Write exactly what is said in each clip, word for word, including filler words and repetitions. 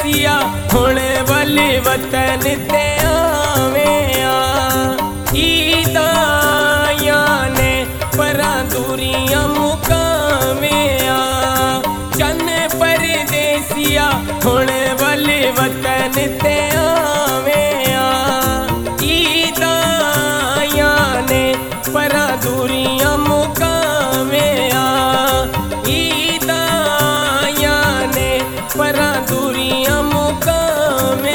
परदेसिया होने वाली वतन ते आवे ईदाया ने परा दूरियां मुकावे चन परदेसिया होने वाली वतन ते आवे ईदाया ने परा दूरियां मुकावे ईदाया ने परा दूरियां मुकावे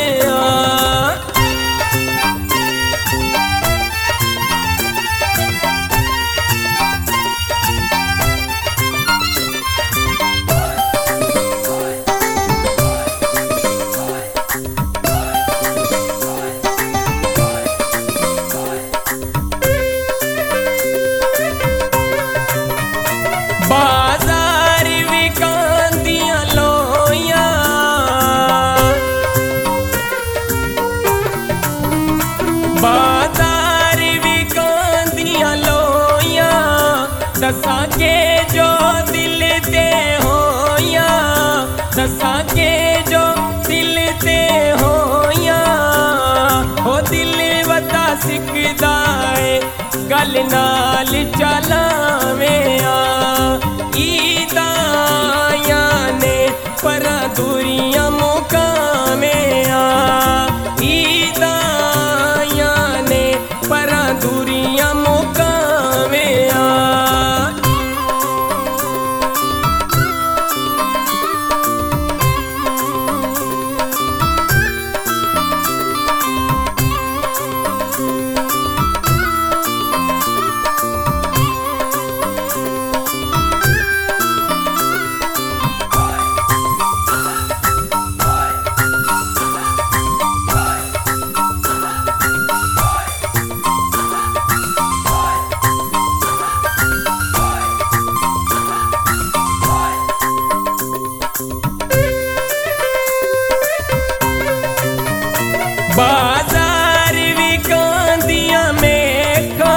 बाजार विकांदियां लोया बाजार विकांदियां लोया दसा के जो दिल दे होया दसा के जो दिल दे होया हो दिल वता सिकदा है गल नाल चलावे ईदाया ने परा दूरियां मुकावे ईदाया ने परा दूरियां मुकावे बाजार विकांदियां मेखा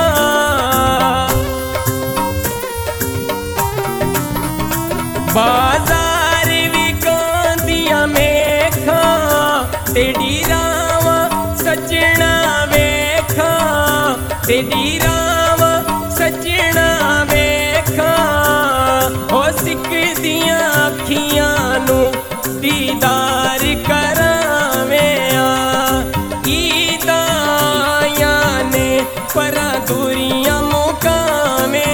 बाजार विकांदियां मेखा तेरी रावा सजना वेखा तेरी रावा सजना वेखा हो सिकदियां अखियां नू दीदार करावे ईदाया ने परा दूरियां मुकावे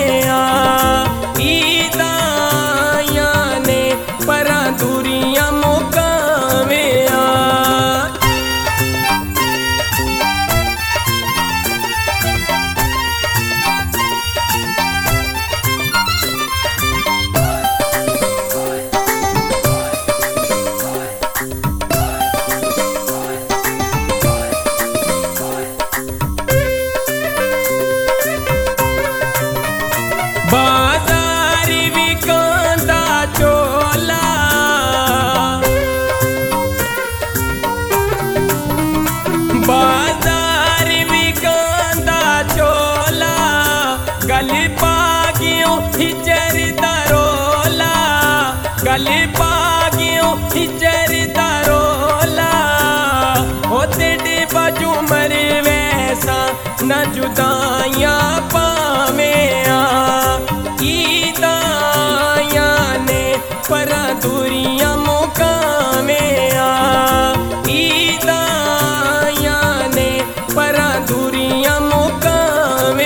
ईदाया ने परा दूरियां मुकावे बाजार विकांदा चोला बाजार विकांदा चोला गल पागियों हिजर दरोला गल पागियों हिजर दरोला हो तेरे बाजू मर वैसा न जुदाइयां पावे ईदाया ने परा दूरियां मुकावे ईदाया ने परा दूरियां मुकावे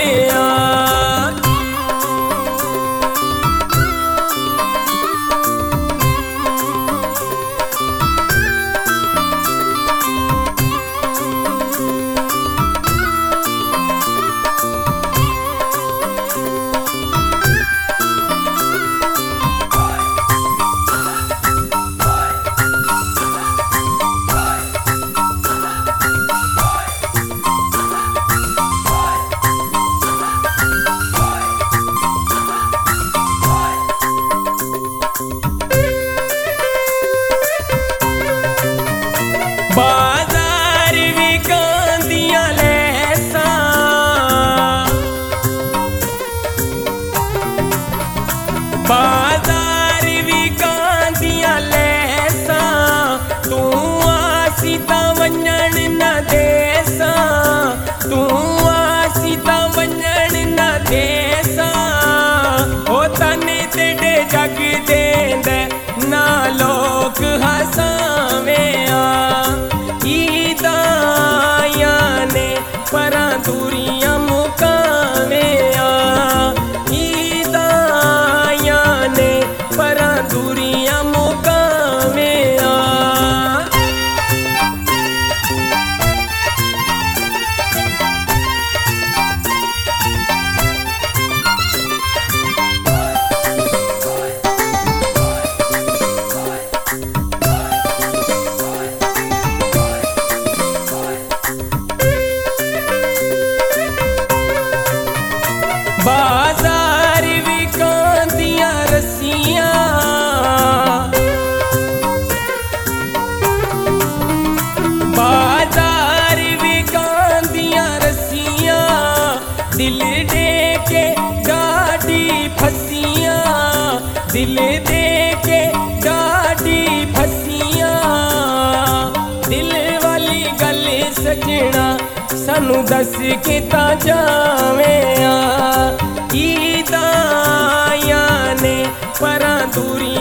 दिल दे के डाडी फसियां दिल वाली गल सजना सानू दस के ता जावे आ ईदां ने परां दूरी